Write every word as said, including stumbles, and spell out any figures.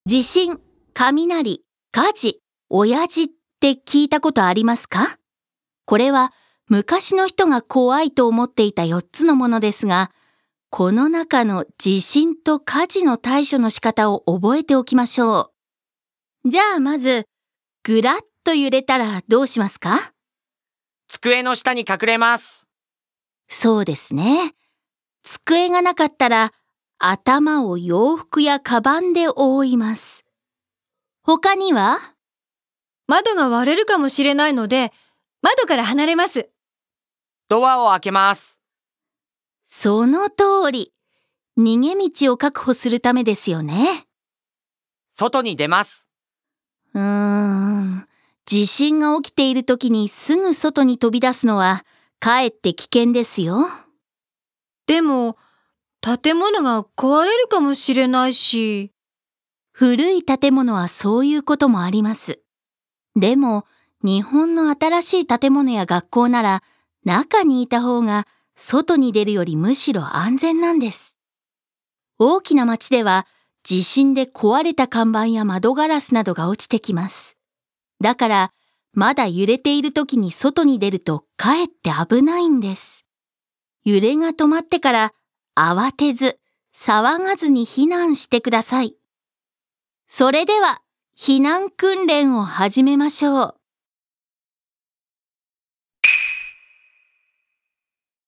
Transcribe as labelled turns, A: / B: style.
A: 地震、雷、火事、親父って聞いたことありますか？これは昔の人が怖いと思っていたよっつのものですが、この中の地震と火事の対処の仕方を覚えておきましょう。じゃあまず、ぐらっと揺れたらどうしますか？
B: 机の下に隠れます。
A: そうですね。机がなかったら、頭を洋服やカバンで覆います。他には？
C: 窓が割れるかもしれないので、窓から離れます。
B: ドアを開けます。
A: その通り。逃げ道を確保するためですよね。
B: 外に出ます。
A: うーん。地震が起きている時にすぐ外に飛び出すのは、かえって危険ですよ。
C: でも、建物が壊れるかもしれないし。
A: 古い建物はそういうこともあります。でも、日本の新しい建物や学校なら、中にいた方が外に出るよりむしろ安全なんです。大きな町では、地震で壊れた看板や窓ガラスなどが落ちてきます。だから、まだ揺れている時に外に出るとかえって危ないんです。揺れが止まってから慌てず、騒がずに避難してください。それでは、避難訓練を始めましょう。